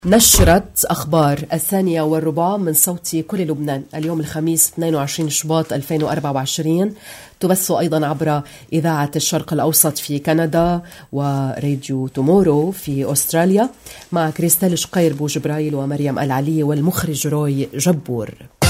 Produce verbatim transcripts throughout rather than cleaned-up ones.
نشرة أخبار الثانية والربع من صوت كل لبنان اليوم الخميس اثنين وعشرين شباط ألفين وأربعة وعشرين، تبث أيضا عبر إذاعة الشرق الأوسط في كندا وراديو تومورو في أستراليا، مع كريستال شقير بو جبرايل ومريم العلي والمخرج روي جبور.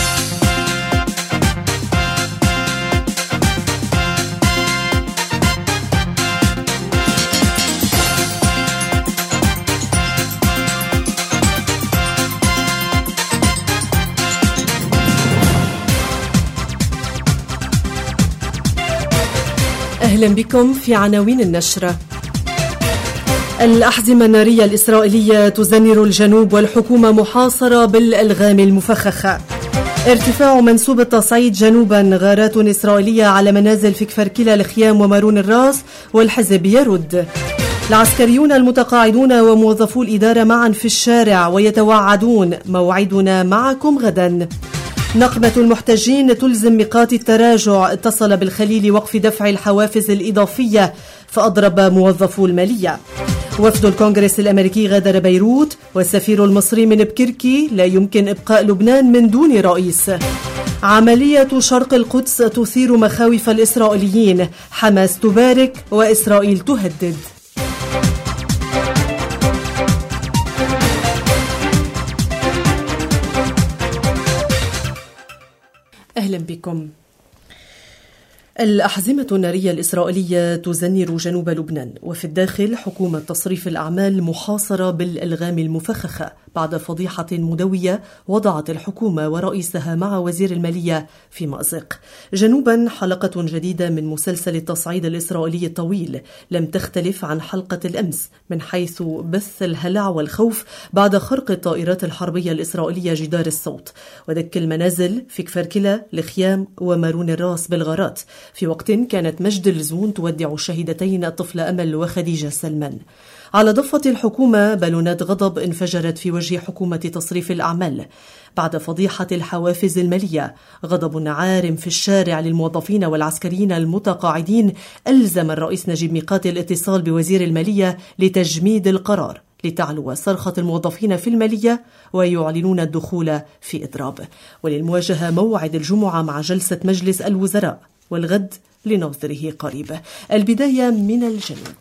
أهلا بكم في عناوين النشرة. الأحزمة النارية الإسرائيلية تزنر الجنوب والحكومة محاصرة بالألغام المفخخة. ارتفاع منسوب التصعيد جنوبا، غارات إسرائيلية على منازل في كفر كلا الخيام ومارون الراس والحزب يرد. العسكريون المتقاعدون وموظفو الإدارة معا في الشارع ويتوعدون موعدنا معكم غدا. نقمة المحتجين تلزم ميقات التراجع، اتصل بالخليل وقف دفع الحوافز الإضافية فأضرب موظفو المالية. وفد الكونغرس الأمريكي غادر بيروت، والسفير المصري من بكركي لا يمكن إبقاء لبنان من دون رئيس. عملية شرق القدس تثير مخاوف الإسرائيليين، حماس تبارك وإسرائيل تهدد. أهلا بكم. الأحزمة النارية الإسرائيلية تزنر جنوب لبنان، وفي الداخل حكومة تصريف الأعمال محاصرة بالألغام المفخخة بعد فضيحة مدوية وضعت الحكومة ورئيسها مع وزير المالية في مأزق. جنوبا، حلقة جديدة من مسلسل التصعيد الإسرائيلي الطويل لم تختلف عن حلقة الأمس من حيث بث الهلع والخوف بعد خرق الطائرات الحربية الإسرائيلية جدار الصوت ودك المنازل في كفر كلا الخيام ومارون الراس بالغارات، في وقت كانت مجد الزون تودع الشهيدتين الطفلة أمل وخديجة سلمان. على ضفة الحكومة، بالونات غضب انفجرت في وجه حكومة تصريف الأعمال بعد فضيحة الحوافز المالية. غضب عارم في الشارع للموظفين والعسكريين المتقاعدين ألزم الرئيس نجيب ميقات الاتصال بوزير المالية لتجميد القرار لتعلو صرخة الموظفين في المالية ويعلنون الدخول في إضراب. وللمواجهة موعد الجمعة مع جلسة مجلس الوزراء، والغد لنظره قريب. البداية من الجنوب.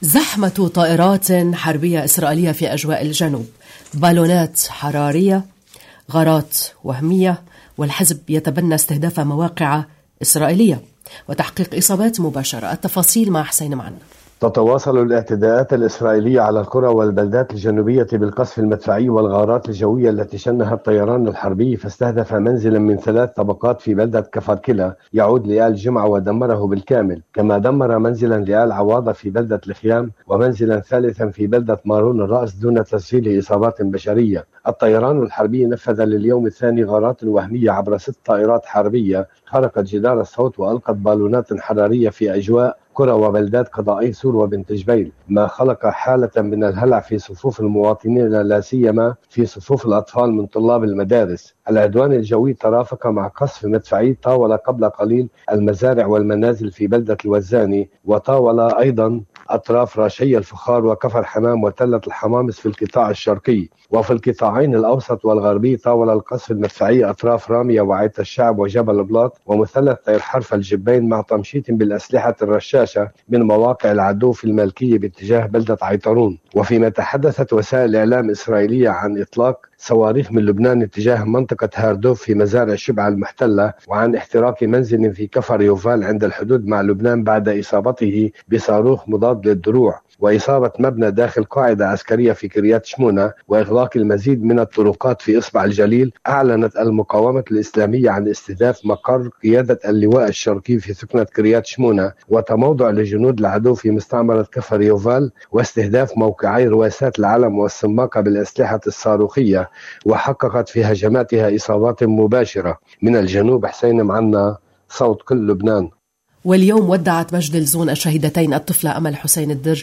زحمة طائرات حربية إسرائيلية في أجواء الجنوب، بالونات حرارية، غارات وهمية، والحزب يتبنى استهداف مواقع إسرائيلية وتحقيق إصابات مباشرة. التفاصيل مع حسين معنا. تتواصل الاعتداءات الإسرائيلية على القرى والبلدات الجنوبية بالقصف المدفعي والغارات الجوية التي شنها الطيران الحربي، فاستهدف منزلا من ثلاث طبقات في بلدة كفر كلا يعود لآل جمعة ودمره بالكامل، كما دمر منزلا لآل عواضة في بلدة الخيام ومنزلا ثالثا في بلدة مارون الرأس دون تسجيل إصابات بشرية. الطيران الحربي نفذ لليوم الثاني غارات وهمية عبر ست طائرات حربية خرقت جدار الصوت وألقت بالونات حرارية في أجواء قرى وبلدات قضائي سور وبنت جبيل، ما خلق حالة من الهلع في صفوف المواطنين لا سيما في صفوف الأطفال من طلاب المدارس. العدوان الجوي ترافق مع قصف مدفعي طاول قبل قليل المزارع والمنازل في بلدة الوزاني، وطاول أيضا أطراف راشي الفخار وكفر حمام وتلة الحمامس في القطاع الشرقي. وفي القطاعين الأوسط والغربي طاول القصف المدفعي أطراف رامية وعيت الشعب وجبل بلاط ومثلث طير حرف الجبين، مع تمشيط بالأسلحة الرشاشة من مواقع العدو في المالكية باتجاه بلدة عيطرون. وفيما تحدثت وسائل إعلام إسرائيلية عن إطلاق صواريخ من لبنان اتجاه منطقة هاردوف في مزارع شبعة المحتلة، وعن احتراق منزل في كفر يوفال عند الحدود مع لبنان بعد إصابته بصاروخ مضاد للدروع، وإصابة مبنى داخل قاعدة عسكرية في كريات شمونة، وإغلاق المزيد من الطرقات في إصبع الجليل. أعلنت المقاومة الإسلامية عن استهداف مقر قيادة اللواء الشرقي في سكنة كريات شمونة وتموضع لجنود العدو في مستعمرة كفر يوفال، واستهداف موقعي رواسات العلم والسماقة بالأسلحة الصاروخية، وحققت في هجماتها إصابات مباشرة. من الجنوب حسين معنا، صوت كل لبنان. واليوم ودعت مجد الزون الشهيدتين الطفلة أمل حسين الدر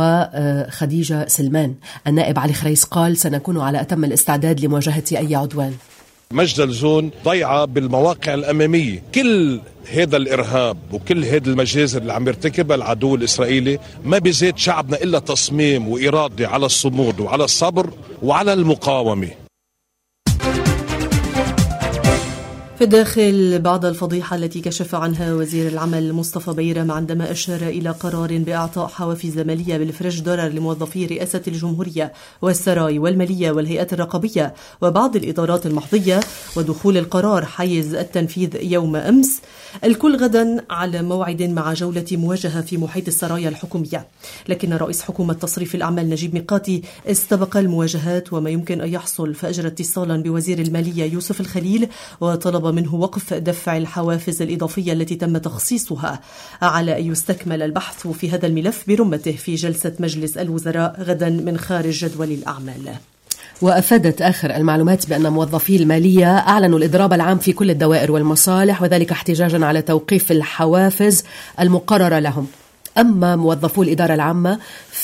وخديجة سلمان. النائب علي خريس قال: سنكون على أتم الاستعداد لمواجهة أي عدوان. مجد الزون ضيعة بالمواقع الأمامية، كل هذا الإرهاب وكل هذه المجازر اللي عم يرتكبها العدو الإسرائيلي ما بيزيد شعبنا إلا تصميم وإرادة على الصمود وعلى الصبر وعلى المقاومة. في الداخل بعد الفضيحة التي كشف عنها وزير العمل مصطفى بيرم عندما أشار إلى قرار بإعطاء حوافز مالية بالفرنش دولار لموظفي رئاسة الجمهورية والسراي والمالية والهيئات الرقابية وبعض الإدارات المحظية ودخول القرار حيز التنفيذ يوم أمس، الكل غدا على موعد مع جولة مواجهة في محيط السرايا الحكومية. لكن رئيس حكومة تصريف الأعمال نجيب ميقاتي استبق المواجهات وما يمكن أن يحصل، فأجرى اتصالا بوزير المالية يوسف الخليل وطلب منه وقف دفع الحوافز الإضافية التي تم تخصيصها، على أن يستكمل البحث في هذا الملف برمته في جلسة مجلس الوزراء غدا من خارج جدول الأعمال. وأفادت آخر المعلومات بأن موظفي المالية أعلنوا الإضراب العام في كل الدوائر والمصالح، وذلك احتجاجا على توقيف الحوافز المقررة لهم. أما موظفو الإدارة العامة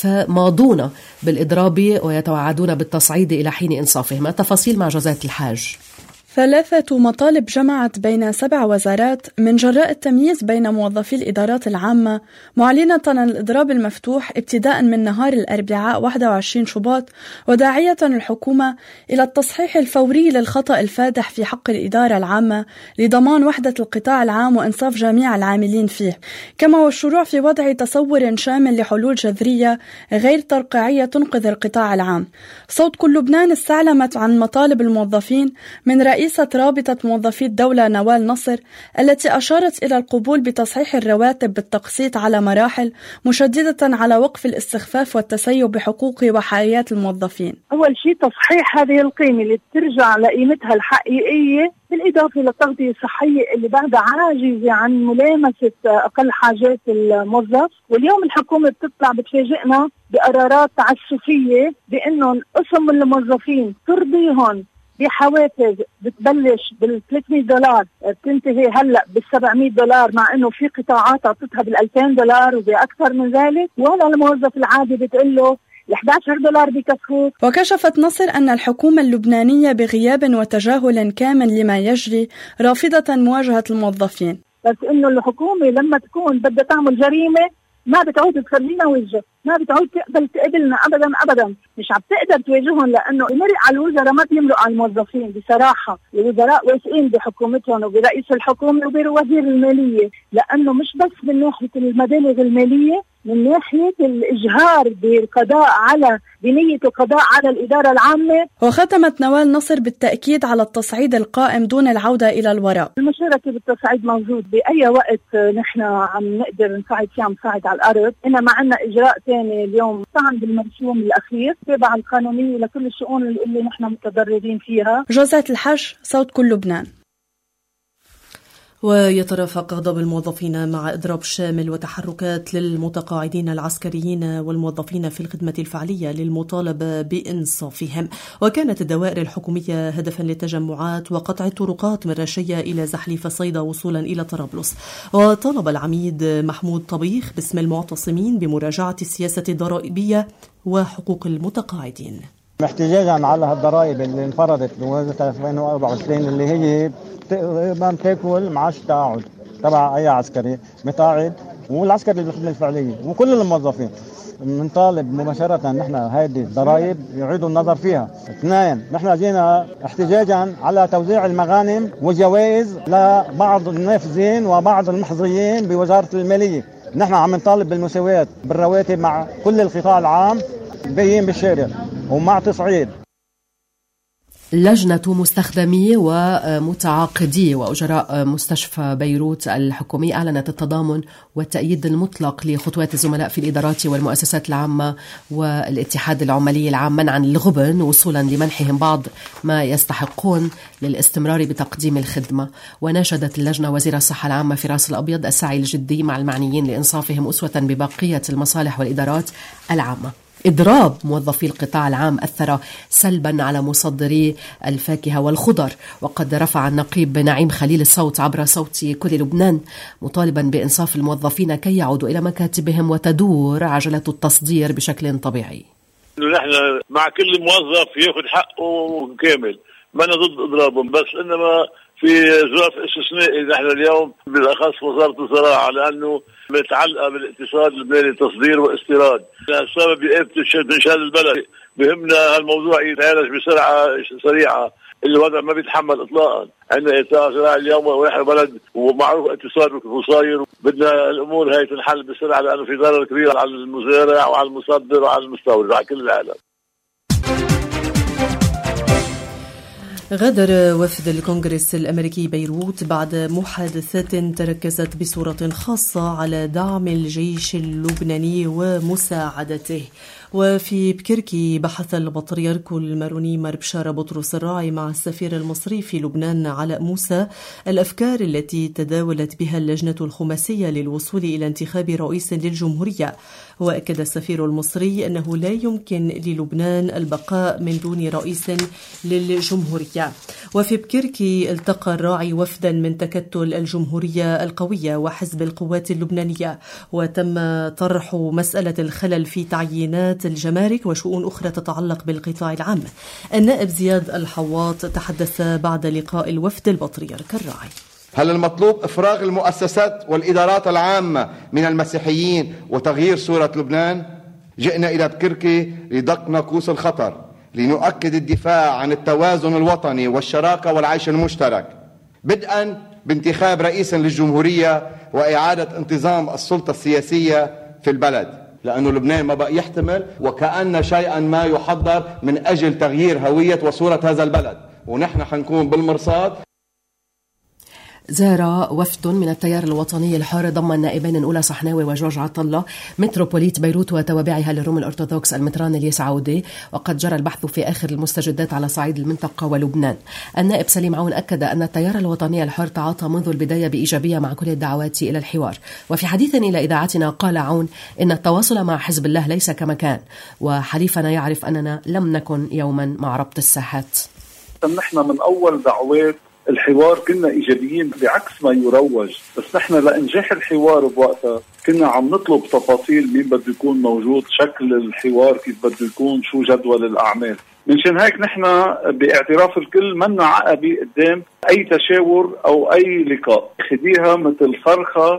فماضون بالإضراب ويتوعدون بالتصعيد إلى حين إنصافهم. التفاصيل مع جوزات الحاج. ثلاثة مطالب جمعت بين سبع وزارات من جراء التمييز بين موظفي الإدارات العامة، معلنة عن الإضراب المفتوح ابتداء من نهار الأربعاء واحد وعشرين شباط، وداعية الحكومة إلى التصحيح الفوري للخطأ الفادح في حق الإدارة العامة لضمان وحدة القطاع العام وإنصاف جميع العاملين فيه، كما والشروع في وضع تصور شامل لحلول جذرية غير ترقيعية تنقذ القطاع العام. صوت كل لبنان استعلمت عن مطالب الموظفين من رئيس رئيسة رابطة موظفي الدولة نوال نصر، التي أشارت إلى القبول بتصحيح الرواتب بالتقسيط على مراحل، مشددة على وقف الاستخفاف والتسيب بحقوق وحياة الموظفين. أول شيء تصحيح هذه القيمة اللي ترجع لقيمتها الحقيقية، بالإضافة للتغطية الصحية اللي بعدها عاجزة عن ملامسة أقل حاجات الموظف. واليوم الحكومة بتطلع بتفاجئنا بقرارات تعسفية بأنهم قسم الموظفين ترضيهم بحوافز بتبلش بال ثلاثمية دولار بتنتهي هلا بال سبعمية دولار، مع انه في قطاعات اعطتها بال ألفين دولار وباكثر من ذلك، ولا الموظف العادي بتقول له ال أحد عشر دولار بكفوك. وكشفت نصر أن الحكومة اللبنانية بغياب وتجاهل كامل لما يجري رافضة مواجهة الموظفين، بس انه الحكومة لما تكون بدها تعمل جريمة ما بتعود تخلينا وجه، ما بتعود تقبل تقبلنا ابدا ابدا، مش عم تقدر تواجههم، لانه المرق على الوزراء ما بيملوا على الموظفين. بصراحه الوزراء واثقين بحكومتهم وبرئيس الحكومه وبوزير الماليه، لانه مش بس من ناحيه المبالغ الماليه، من ناحيه الاجهار بالقضاء على بنيه القضاء على الاداره العامه. وختمت نوال نصر بالتاكيد على التصعيد القائم دون العوده الى الوراء. المشاركه بالتصعيد موجود باي وقت نحن عم نقدر نساعد فيها، نساعد على الارض. انما عندنا اجراء ثاني اليوم طعن بالمرسوم الاخير تبع القانونيه لكل الشؤون اللي نحن متضررين فيها. جوزات الحج، صوت كل لبنان. ويترافق غضب الموظفين مع إضراب شامل وتحركات للمتقاعدين العسكريين والموظفين في الخدمة الفعلية للمطالبة بإنصافهم. وكانت الدوائر الحكومية هدفا للتجمعات وقطع الطرقات من رشية إلى زحليف صيدا وصولا إلى طرابلس. وطالب العميد محمود طبيخ باسم المعتصمين بمراجعة السياسة الضرائبية وحقوق المتقاعدين، احتجاجا على الضرائب اللي انفرضت بموازنة ألفين وأربعة وعشرين اللي هي تقريبا تاكل معاش التقاعد تبع اي عسكري متقاعد والعسكري بالخدمه الفعليه وكل الموظفين. بنطالب مباشره نحن هذه الضرائب يعيدوا النظر فيها. اثنين، نحن جينا احتجاجا على توزيع المغانم وجوائز لبعض النافذين وبعض المحظيين بوزاره الماليه. نحن عم نطالب بالمساواة بالرواتب مع كل القطاع العام باين بالشارع ومع تصعيد. لجنة مستخدمي ومتعاقدي وأجراء مستشفى بيروت الحكومي أعلنت التضامن والتأييد المطلق لخطوات الزملاء في الإدارات والمؤسسات العامة والاتحاد العمالي العام منعا للغبن وصولا لمنحهم بعض ما يستحقون للاستمرار بتقديم الخدمة. وناشدت اللجنة وزير الصحة العامة فراس الأبيض السعي الجدي مع المعنيين لإنصافهم أسوة ببقية المصالح والإدارات العامة. إضراب موظفي القطاع العام أثر سلبا على مصدري الفاكهة والخضر، وقد رفع النقيب نعيم خليل الصوت عبر صوت كل لبنان مطالبا بإنصاف الموظفين كي يعودوا إلى مكاتبهم وتدور عجلة التصدير بشكل طبيعي. نحن مع كل موظف ياخذ حقه كامل، ما أنا ضد إضرابهم، بس إنما في ظرف استثنائي نحن اليوم بالأخص وزارة الزراعة، لأنه متعلقة بالاقتصاد اللبناني تصدير واستيراد. السبب يقف من شان البلد، بهمنا هالموضوع يتعالج بسرعة سريعة. الوضع ما بيتحمل إطلاقا. عندنا إطار زراعي اليوم ونحن بلد ومعروف اقتصاد وصاير، بدنا الأمور هاي تنحل بسرعة، لأنه في ضرر كبير على المزارع وعلى المصدر وعلى المستورد وعلى كل العالم. غادر وفد الكونغرس الأمريكي بيروت بعد محادثات تركزت بصورة خاصة على دعم الجيش اللبناني ومساعدته. وفي بكركي بحث البطريرك الماروني مار بشارة بطرس الراعي مع السفير المصري في لبنان علاء موسى الأفكار التي تداولت بها اللجنة الخماسية للوصول إلى انتخاب رئيس للجمهورية. وأكد السفير المصري أنه لا يمكن للبنان البقاء من دون رئيس للجمهورية. وفي بكركي التقى الراعي وفدا من تكتل الجمهورية القوية وحزب القوات اللبنانية، وتم طرح مسألة الخلل في تعيينات الجمارك وشؤون أخرى تتعلق بالقطاع العام. النائب زياد الحواط تحدث بعد لقاء الوفد البطريرك الراعي. هل المطلوب إفراغ المؤسسات والإدارات العامة من المسيحيين وتغيير صورة لبنان؟ جئنا إلى بكركي لدق ناقوس الخطر، لنؤكد الدفاع عن التوازن الوطني والشراكة والعيش المشترك، بدءا بانتخاب رئيس للجمهورية وإعادة انتظام السلطة السياسية في البلد، لأنه لبنان ما بقى يحتمل وكأن شيئا ما يحضر من أجل تغيير هوية وصورة هذا البلد، ونحن حنكون بالمرصاد. زار وفد من التيار الوطني الحر ضم النائبين الأولى صحناوي وجورج عطلة متروبوليت بيروت وتوابعها للروم الأرثوذكس المتران الياس عودي، وقد جرى البحث في آخر المستجدات على صعيد المنطقة ولبنان. النائب سليم عون أكد أن التيار الوطني الحر تعاطى منذ البداية بإيجابية مع كل الدعوات إلى الحوار. وفي حديث إلى إذاعتنا قال عون إن التواصل مع حزب الله ليس كما كان، وحليفنا يعرف أننا لم نكن يوما مع ربط الساحات. نحن من أول دعوات الحوار كنا إيجابيين بعكس ما يروج، بس نحن لإنجاح الحوار بوقتها كنا عم نطلب تفاصيل مين بده يكون موجود، شكل الحوار كيف بده يكون، شو جدول الأعمال. منشان هيك نحن باعتراف الكل منا عقبي قدام أي تشاور أو أي لقاء، خديها مثل صرخة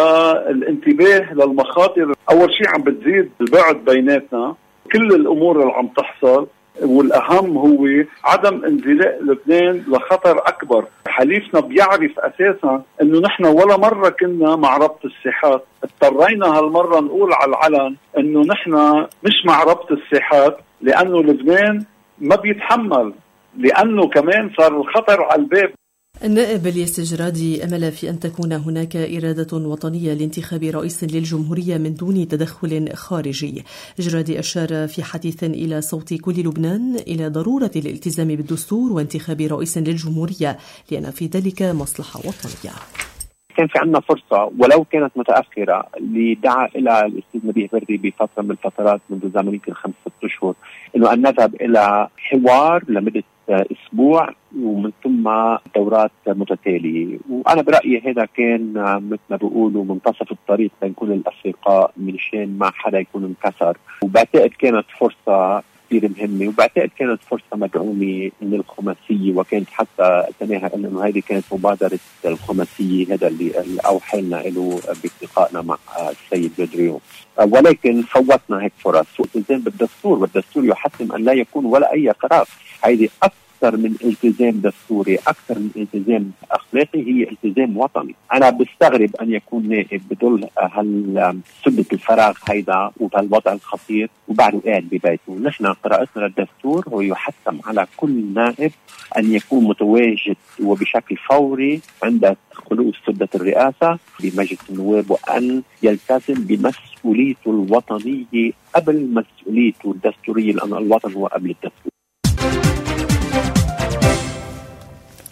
للانتباه للمخاطر. أول شيء عم بتزيد البعد بيناتنا، كل الأمور اللي عم تحصل، والأهم هو عدم انزلاق لبنان لخطر أكبر. حليفنا بيعرف أساسا أنه نحن ولا مرة كنا مع ربط الساحات، اضطرينا هالمرة نقول على العلن أنه نحن مش مع ربط الساحات، لأنه لبنان ما بيتحمل، لأنه كمان صار الخطر على الباب. النائب الياس جرادي أمل في أن تكون هناك إرادة وطنية لانتخاب رئيس للجمهورية من دون تدخل خارجي. جرادي أشار في حديث إلى صوت كل لبنان إلى ضرورة الالتزام بالدستور وانتخاب رئيس للجمهورية، لأن في ذلك مصلحة وطنية. كان في عندنا فرصة ولو كانت متأخرة لدعا إلى الأستاذ نبيه بردي بفترة من الفترات منذ زمن يمكن خمسة ست أشهر إنه أن نذهب إلى حوار لمدة أسبوع ومن ثم دورات متتالية. وأنا برأيي هذا كان مثل ما بيقولوا منتصف الطريق بين كل الأفرقاء من شان ما حدا يكون انكسر. وبعتقد كانت فرصة كثير مهمة، وبعتقد كانت فرصة مدعومة من الخماسية، وكانت حتى تناها إنه هذه كانت مبادرة الخماسية، هذا اللي أوحى لنا له بلقائنا مع السيد بدريو. ولكن فوتنا هيك فرص. والالتزام بالدستور، والدستور يحتم أن لا يكون ولا أي قرار. هذه أكثر من التزام دستوري، أكثر من التزام أخلاقي، هي التزام وطني. أنا بستغرب أن يكون نائب بدل هالسدة الفراغ هيدا وبهالوضع الخطير وبعده قاعد ببيته. نحن قراءتنا للدستور هو يحتم على كل نائب أن يكون متواجد وبشكل فوري عند خلوص سدة الرئاسة بمجلس النواب، وأن يلتزم بمسؤوليته الوطنية قبل مسؤوليته الدستورية، لأن الوطن هو قبل الدستور.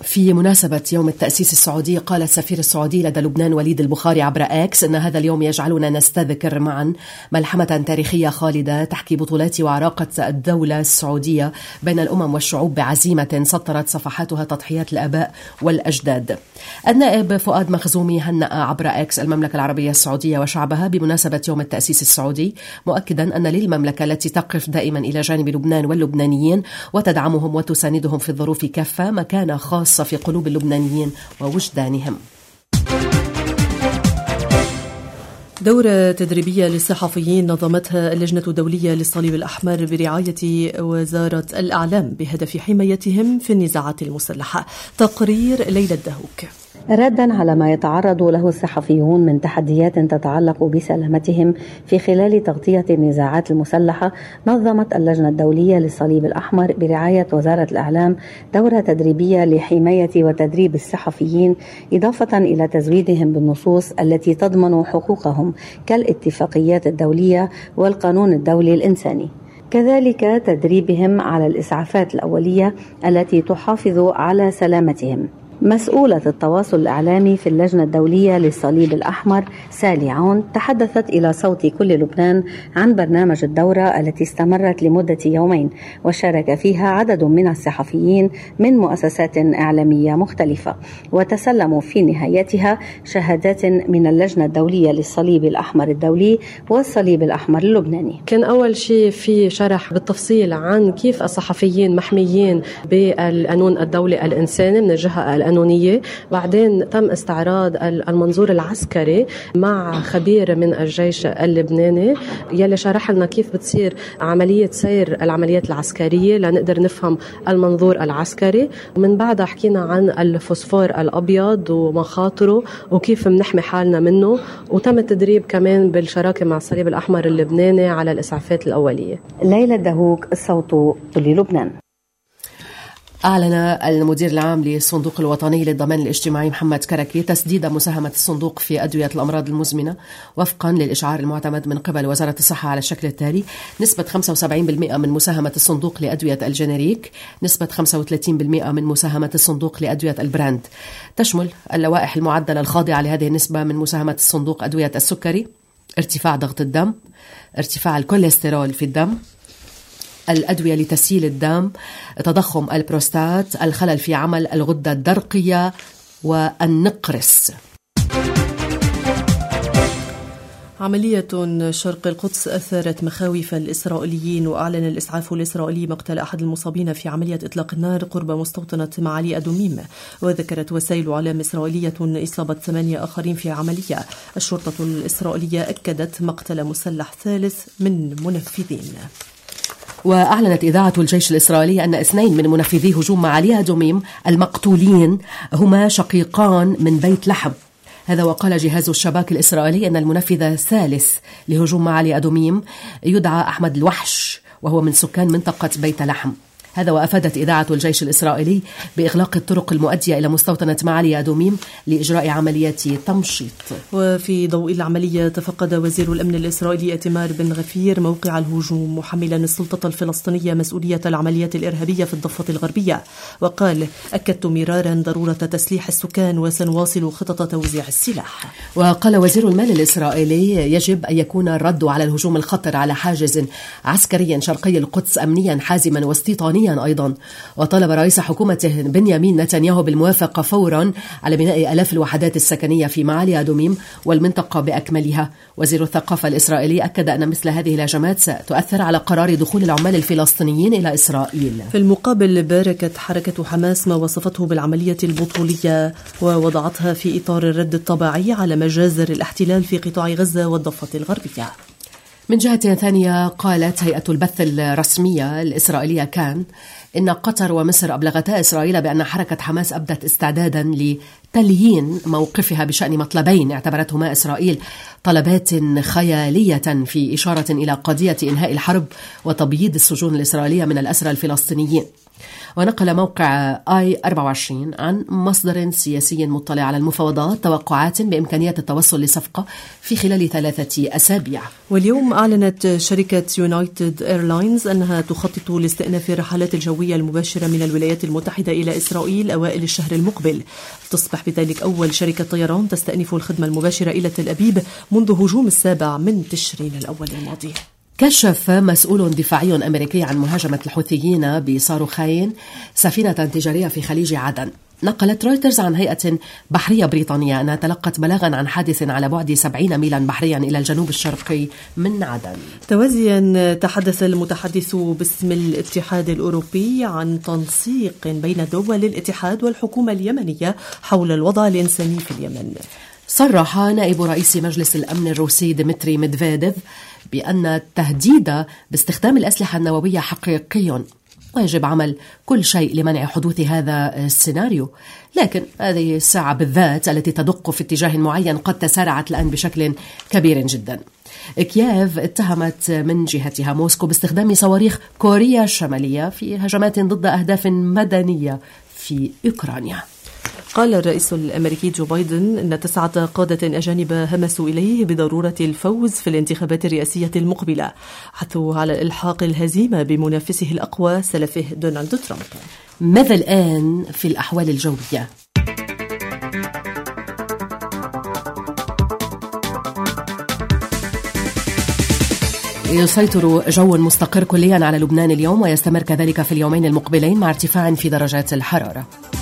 في مناسبة يوم التأسيس السعودي، قال السفير السعودي لدى لبنان وليد البخاري عبر إكس أن هذا اليوم يجعلنا نستذكر معا ملحمة تاريخية خالدة تحكي بطولات وعراقة الدولة السعودية بين الأمم والشعوب بعزيمة سطرت صفحاتها تضحيات الآباء والأجداد. النائب فؤاد مخزومي هنأ عبر إكس المملكة العربية السعودية وشعبها بمناسبة يوم التأسيس السعودي، مؤكدا أن للمملكة التي تقف دائما إلى جانب لبنان واللبنانيين وتدعمهم وتساندهم في الظروف كافة مكانة خاصة في قلوب اللبنانيين ووجدانهم. دورة تدريبية للصحفيين نظمتها اللجنة الدولية للصليب الأحمر برعاية وزارة الإعلام بهدف حمايتهم في النزاعات المسلحة. تقرير ليلى الدهوك. ردا على ما يتعرض له الصحفيون من تحديات تتعلق بسلامتهم في خلال تغطية النزاعات المسلحة، نظمت اللجنة الدولية للصليب الأحمر برعاية وزارة الإعلام دورة تدريبية لحماية وتدريب الصحفيين، إضافة إلى تزويدهم بالنصوص التي تضمن حقوقهم كالاتفاقيات الدولية والقانون الدولي الإنساني، كذلك تدريبهم على الإسعافات الأولية التي تحافظ على سلامتهم. مسؤولة التواصل الإعلامي في اللجنة الدولية للصليب الأحمر سالي عون تحدثت إلى صوت كل لبنان عن برنامج الدورة التي استمرت لمدة يومين، وشارك فيها عدد من الصحفيين من مؤسسات إعلامية مختلفة، وتسلموا في نهايتها شهادات من اللجنة الدولية للصليب الأحمر الدولي والصليب الأحمر اللبناني. كان أول شيء في شرح بالتفصيل عن كيف الصحفيين محميين بالقانون الدولي الإنساني من الجهة القانونية، بعدين تم استعراض المنظور العسكري مع خبير من الجيش اللبناني يلي شرح لنا كيف بتصير عملية سير العمليات العسكرية لنقدر نفهم المنظور العسكري. من بعدها حكينا عن الفوسفور الأبيض ومخاطره وكيف بنحمي حالنا منه، وتم التدريب كمان بالشراكة مع الصليب الأحمر اللبناني على الإسعافات الأولية. ليلى الدهوك، الصوت للبنان. أعلن المدير العام للصندوق الوطني للضمان الاجتماعي محمد كركي تسديد مساهمة الصندوق في أدوية الأمراض المزمنة وفقا للإشعار المعتمد من قبل وزارة الصحة على الشكل التالي: نسبة خمسة وسبعين بالمئة من مساهمة الصندوق لأدوية الجنريك، نسبة خمسة وثلاثين بالمئة من مساهمة الصندوق لأدوية البراند. تشمل اللوائح المعدلة الخاضعة لهذه النسبة من مساهمة الصندوق أدوية السكري، ارتفاع ضغط الدم، ارتفاع الكوليسترول في الدم، الأدوية لتسييل الدم، تضخم البروستات، الخلل في عمل الغدة الدرقية والنقرس. عملية شرق القدس أثارت مخاوف الإسرائيليين، وأعلن الإسعاف الإسرائيلي مقتل أحد المصابين في عملية إطلاق النار قرب مستوطنة معالي أدوميم. وذكرت وسائل إعلام إسرائيلية إصابة ثمانية آخرين في عملية. الشرطة الإسرائيلية أكدت مقتل مسلح ثالث من منفذين. وأعلنت إذاعة الجيش الإسرائيلي أن اثنين من منفذي هجوم معالي أدوميم المقتولين هما شقيقان من بيت لحم. هذا وقال جهاز الشباك الإسرائيلي أن المنفذ الثالث لهجوم معالي أدوميم يدعى أحمد الوحش، وهو من سكان منطقة بيت لحم. هذا وأفادت إذاعة الجيش الإسرائيلي بإغلاق الطرق المؤدية إلى مستوطنة معالي أدوميم لإجراء عملية تمشيط. وفي ضوء العملية تفقد وزير الأمن الإسرائيلي إتمار بن غفير موقع الهجوم، محملا السلطة الفلسطينية مسؤولية العمليات الإرهابية في الضفة الغربية، وقال: أكدت مرارا ضرورة تسليح السكان وسنواصل خطط توزيع السلاح. وقال وزير المال الإسرائيلي: يجب أن يكون الرد على الهجوم الخطر على حاجز عسكري شرقي القدس أمنيا حازما واستيطانيا أيضا. وطلب رئيس حكومته بنيامين نتنياهو بالموافقة فورا على بناء آلاف الوحدات السكنية في معالي أدوميم والمنطقة بأكملها. وزير الثقافة الإسرائيلي أكد أن مثل هذه الهجمات ستؤثر على قرار دخول العمال الفلسطينيين إلى إسرائيل. في المقابل باركت حركة حماس ما وصفته بالعملية البطولية، ووضعتها في إطار الرد الطبيعي على مجازر الاحتلال في قطاع غزة والضفة الغربية. من جهة ثانية، قالت هيئة البث الرسمية الإسرائيلية كان إن قطر ومصر أبلغتا إسرائيل بأن حركة حماس أبدت استعدادا لتليين موقفها بشأن مطلبين اعتبرتهما إسرائيل طلبات خيالية، في إشارة إلى قضية إنهاء الحرب وتبييض السجون الإسرائيلية من الأسرى الفلسطينيين. ونقل موقع آي أربعة وعشرين عن مصدر سياسي مطلع على المفاوضات توقعات بإمكانية التوصل لصفقة في خلال ثلاثة أسابيع. واليوم أعلنت شركة يونايتد إيرلاينز أنها تخطط لاستئناف الرحلات الجوية المباشرة من الولايات المتحدة إلى إسرائيل أوائل الشهر المقبل. تصبح بذلك أول شركة طيران تستأنف الخدمة المباشرة إلى تل أبيب منذ هجوم السابع من تشرين الأول الماضي. كشف مسؤول دفاعي أمريكي عن مهاجمة الحوثيين بصاروخين سفينة تجارية في خليج عدن. نقلت رويترز عن هيئة بحرية بريطانية أنها تلقت بلاغا عن حادث على بعد سبعين ميلا بحريا إلى الجنوب الشرقي من عدن. توازيا تحدث المتحدث باسم الاتحاد الأوروبي عن تنسيق بين دول الاتحاد والحكومة اليمنية حول الوضع الإنساني في اليمن. صرح نائب رئيس مجلس الأمن الروسي ديمتري ميدفيديف بأن التهديد باستخدام الأسلحة النووية حقيقي ويجب عمل كل شيء لمنع حدوث هذا السيناريو، لكن هذه الساعة بالذات التي تدق في اتجاه معين قد تسارعت الآن بشكل كبير جدا. كييف اتهمت من جهتها موسكو باستخدام صواريخ كوريا الشمالية في هجمات ضد أهداف مدنية في أوكرانيا. قال الرئيس الأمريكي جو بايدن أن تسعة قادة أجانب همسوا إليه بضرورة الفوز في الانتخابات الرئاسية المقبلة، حثوا على إلحاق الهزيمة بمنافسه الأقوى سلفه دونالد ترامب. ماذا الآن في الأحوال الجوية؟ يسيطر جو مستقر كليا على لبنان اليوم ويستمر كذلك في اليومين المقبلين مع ارتفاع في درجات الحرارة.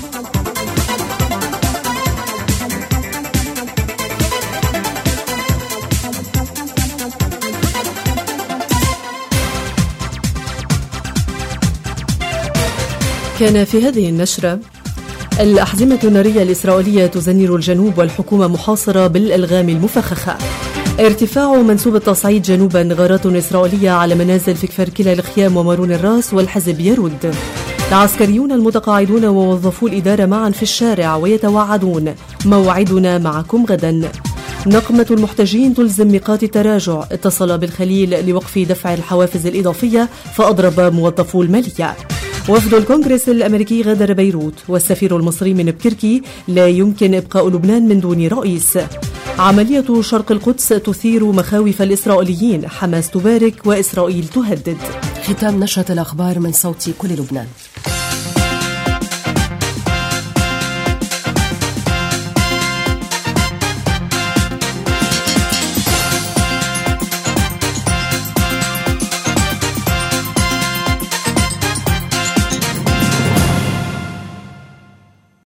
كان في هذه النشرة: الأحزمة النارية الإسرائيلية تزنر الجنوب والحكومة محاصرة بالألغام المفخخة. ارتفاع منسوب التصعيد جنوبا غارات إسرائيلية على منازل في كفر كلا الخيام ومارون الراس والحزب يرد. العسكريون المتقاعدون ووظفوا الإدارة معا في الشارع ويتوعدون موعدنا معكم غدا. نقمة المحتجين تلزم ميقات التراجع. اتصل بالخليل لوقف دفع الحوافز الإضافية فأضرب موظفو المالية. وفد الكونغرس الأمريكي غادر بيروت، والسفير المصري من بكركي: لا يمكن إبقاء لبنان من دون رئيس. عملية شرق القدس تثير مخاوف الإسرائيليين، حماس تبارك وإسرائيل تهدد. ختام نشرة الأخبار من صوت كل لبنان.